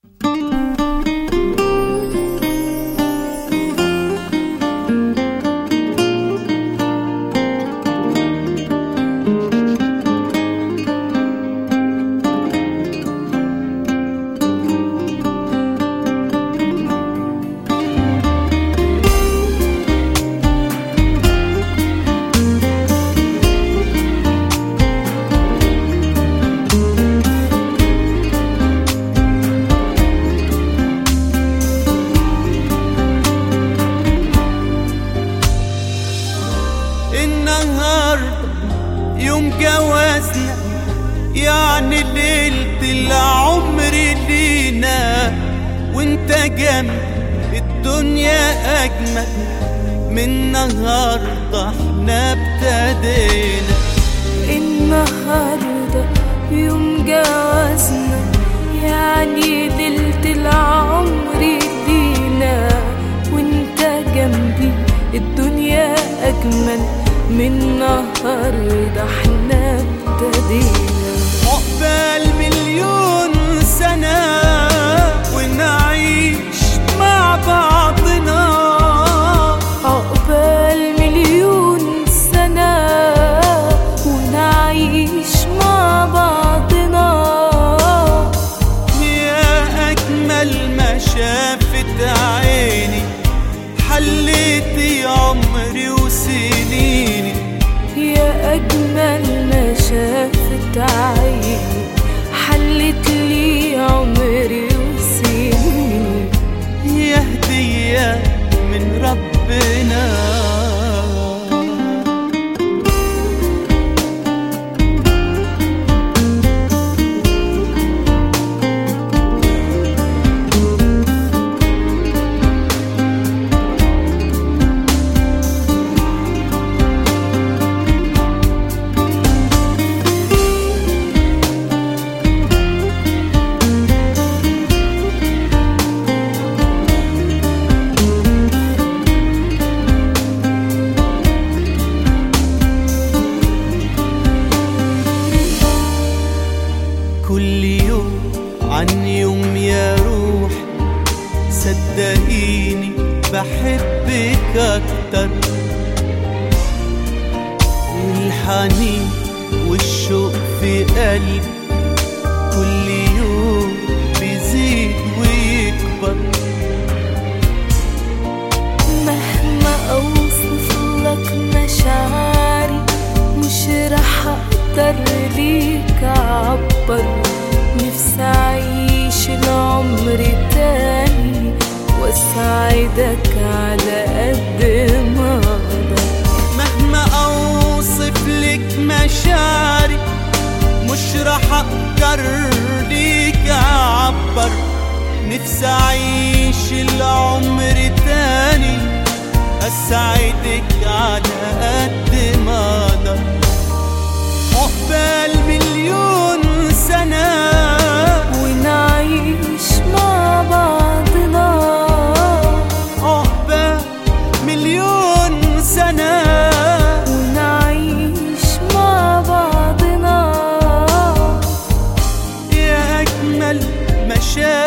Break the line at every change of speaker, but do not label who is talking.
يوم جوازنا يعني ليلة العمر لينا، وانت جنبي الدنيا أجمل من النهاردة احنا ابتدينا.
النهاردة يوم جوازنا يعني ليلة العمر لينا، وانت جنبي الدنيا أجمل من النهاردة احنا ابتدينا.
عقبال مليون سنة ونعيش مع بعضنا،
عقبال مليون سنة ونعيش مع بعضنا.
يا أجمل ما شافت عيني حليتي عمري وسنيني،
يا أجمل ما شافت عيني حلت لي عمري وسنيني.
يا هدية من ربنا. كل يوم عن يوم يا روح صدقيني بحبك أكتر، والحنين والشوق في قلبي كل يوم بيزيد ويكبر.
مهما أوصف لك مشاعري مش رح أقدر ليك أعبر. نفسي أعيش العمر تاني وأسعدك على قد ما أقدر.
مهما أوصف لك مشاعري مش رح أقدر ليك أعبر. نفسي أعيش العمر تاني أسعدك على قد ما أقدر. عقبال مليون سنة
ونعيش مع بعضنا،
عقبال مليون سنة
ونعيش مع بعضنا.
يا أجمل ما شافت